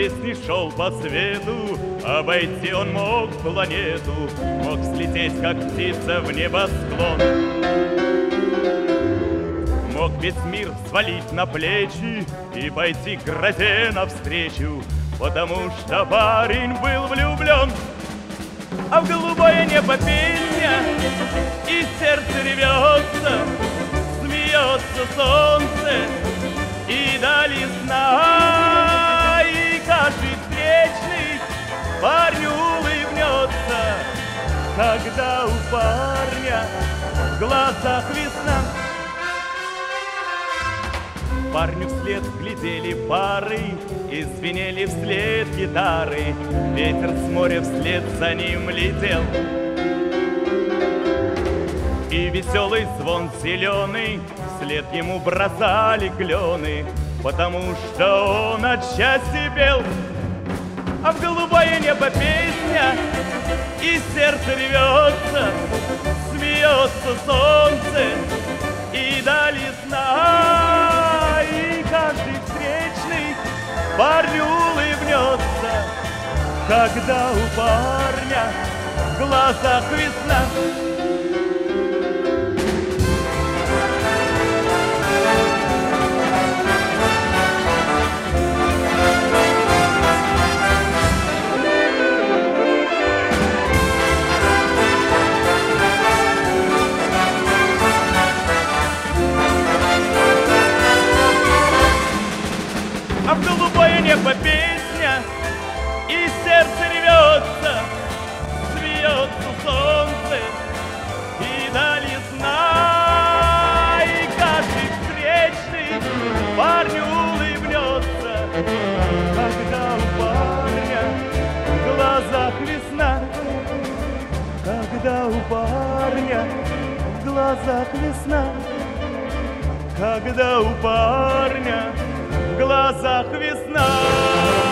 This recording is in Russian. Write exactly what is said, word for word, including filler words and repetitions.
песни шел по свету, обойти он мог планету, мог слететь, как птица, в небосклон. Мог весь мир свалить на плечи и пойти к грозе навстречу, потому что парень был влюблен. А в голубое небо песня, и сердце рвется, смеется солнце, и даль ясна, и каждый встречный парню улыбнется, когда у парня в глазах весна. Парню вслед глядели пары и звенели вслед гитары, ветер с моря вслед за ним летел. И веселый звон зеленый вслед ему бросали клены, потому что он от счастья пел. А в голубое небо песня, и сердце рвется, смеется солнце, и даль ясна, и каждый встречный парню улыбнется, когда у парня в глазах весна. А в голубое небо песня, и сердце рвется, смеется солнце, и даль ясна, и каждый встречный парню улыбнется, когда у парня в глазах весна, когда у парня в глазах весна, когда у парня в глазах весна.